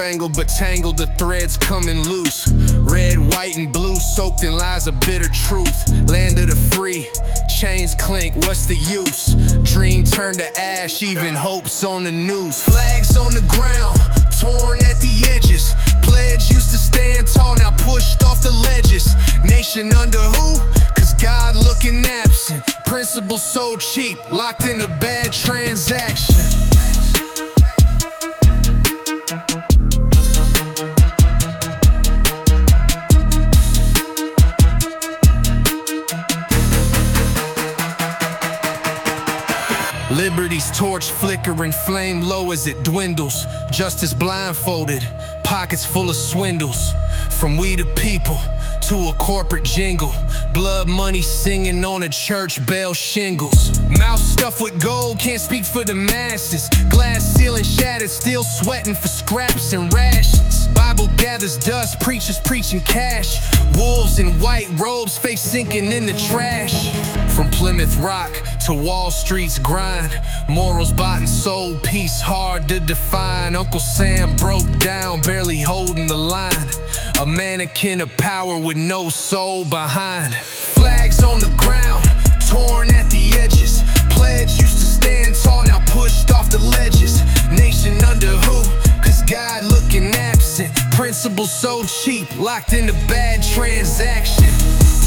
spangled but tangled, the threads coming loose. Red, white, and blue, soaked in lies of bitter truth. Land of the free, chains clink, what's the use? Dream turned to ash, even hope's on the news. Flags on the ground, torn at the edges. Pledge used to stand tall, now pushed off the ledges. Nation under who? Cause God looking absent. Principle so cheap, locked in a bad transaction. Liberty's torch flickering, flame low as it dwindles. Justice blindfolded, pockets full of swindles. From we the people to a corporate jingle. Blood money singing on a church bell shingles. Mouth stuffed with gold, can't speak for the masses. Glass ceiling shattered, still sweating for scraps and rations. Bible gathers dust, preachers preaching cash. Wolves in white robes, face sinking in the trash. From Plymouth Rock to Wall Street's grind, morals bought and sold, peace hard to define. Uncle Sam broke down, barely holding the line. A mannequin of power with no soul behind. Flags on the ground, torn at the edges. Pledge used to stand tall, now pushed off the ledges. Nation under who? Cause God looking absent. Principle so cheap, locked in a bad transaction.